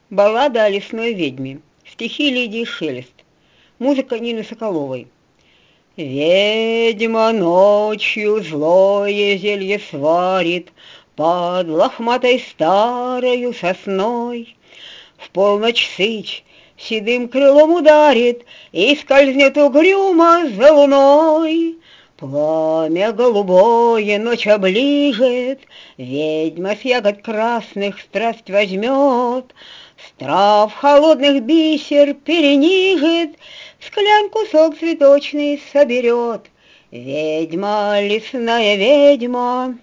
Баллада о лесной ведьме. Стихи Лидии Шелест. Музыка Нины Соколовой. Ведьма ночью злое зелье сварит под лохматой старою сосной. В полночь сыч седым крылом ударит и скользнет угрюмо за луной. Пламя голубое ночь оближет, ведьма с ягод красных страсть возьмет, с трав холодных бисер перенижет, в склянку сок цветочный соберет. Ведьма, лесная ведьма,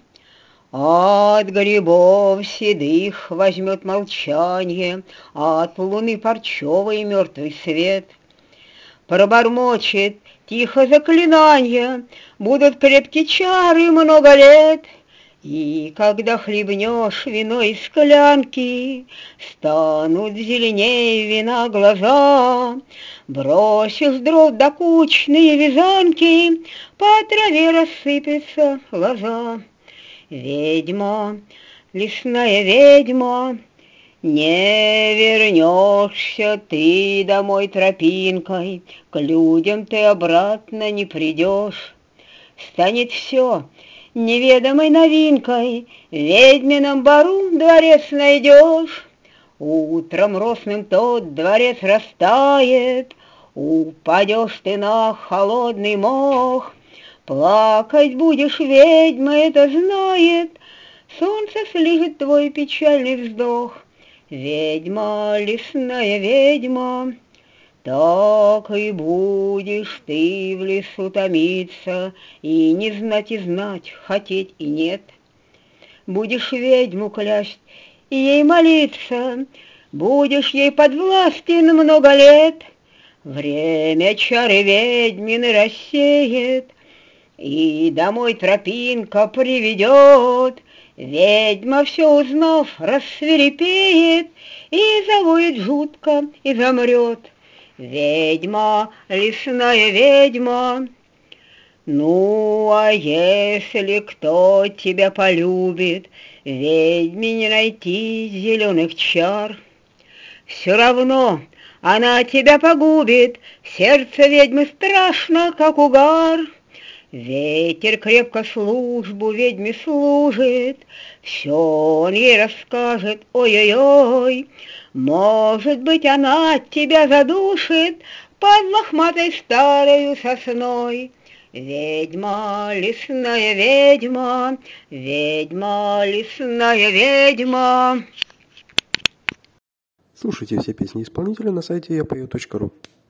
от грибов седых возьмет молчанье, от луны парчевый мертвый свет. Пробормочет тихо заклинанье, будут крепкие чары много лет. И когда хлебнешь вино из склянки, станут зеленее вина глаза. Бросишь дров докучные вязанки, по траве рассыпется лоза. Ведьма, лесная ведьма, не вернешься ты домой тропинкой, к людям ты обратно не придешь. Станет все неведомой новинкой, в ведьмином бару дворец найдешь. Утром росным тот дворец растает, упадешь ты на холодный мох. Плакать будешь, ведьма это знает, солнце слижет твой печальный вздох. Ведьма, лесная ведьма, так и будешь ты в лесу томиться, и не знать, хотеть и нет. Будешь ведьму клясть и ей молиться, будешь ей подвластен много лет. Время чары ведьмины рассеет, и домой тропинка приведет. Ведьма, все узнав, рассвирепеет и завоет жутко, и замрет. Ведьма, лесная ведьма, ну, а если кто тебя полюбит, ведьме не найти зеленых чар. Все равно она тебя погубит, сердце ведьмы страшно, как угар. Ветер крепко службу ведьме служит, все он ей расскажет, ой-ой-ой. Может быть, она тебя задушит под лохматой старою сосной. Ведьма, лесная ведьма, ведьма, лесная ведьма. Слушайте все песни исполнителя на сайте yapою.ru.